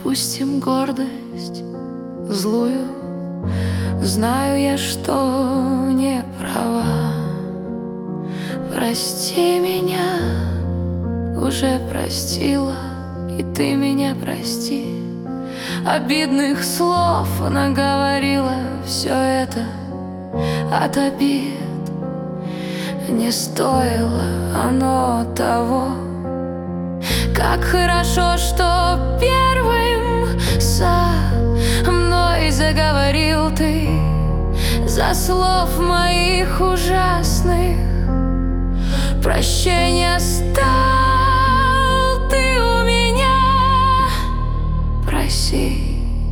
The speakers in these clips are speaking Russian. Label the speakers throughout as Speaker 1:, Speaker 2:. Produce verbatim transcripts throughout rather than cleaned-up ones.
Speaker 1: Отпустим гордость злую. Знаю я, что не права. Прости меня, уже простила, и ты меня прости. Обидных слов наговорила, все это от обид. Не стоило оно того. Как хорошо, что первым со мной заговорил ты. За слов моих ужасных прощения стал ты у меня просить.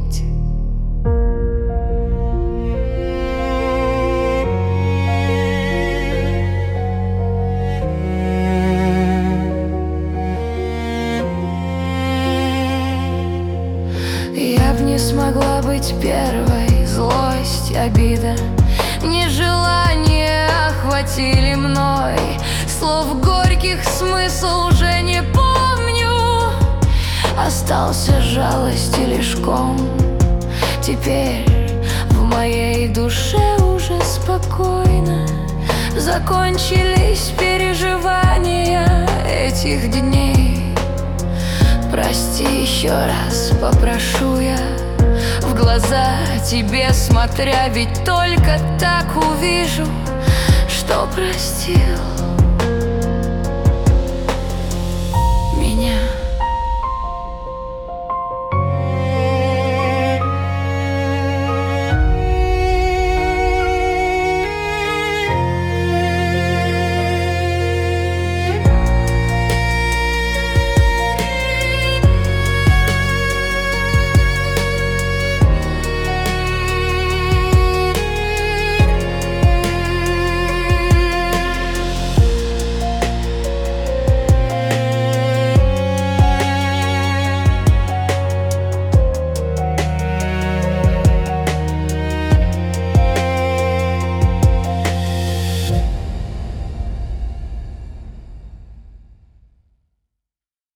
Speaker 1: Я б не смогла быть первой. Злость, обида, нежелание охватили мной. Слов горьких смысл уже не помню. Остался жалости лишь ком. Теперь в моей душе уже спокойно. Закончились переживания этих дней. Прости еще раз, попрошу я, в глаза тебе смотря, ведь только так увижу, что простил.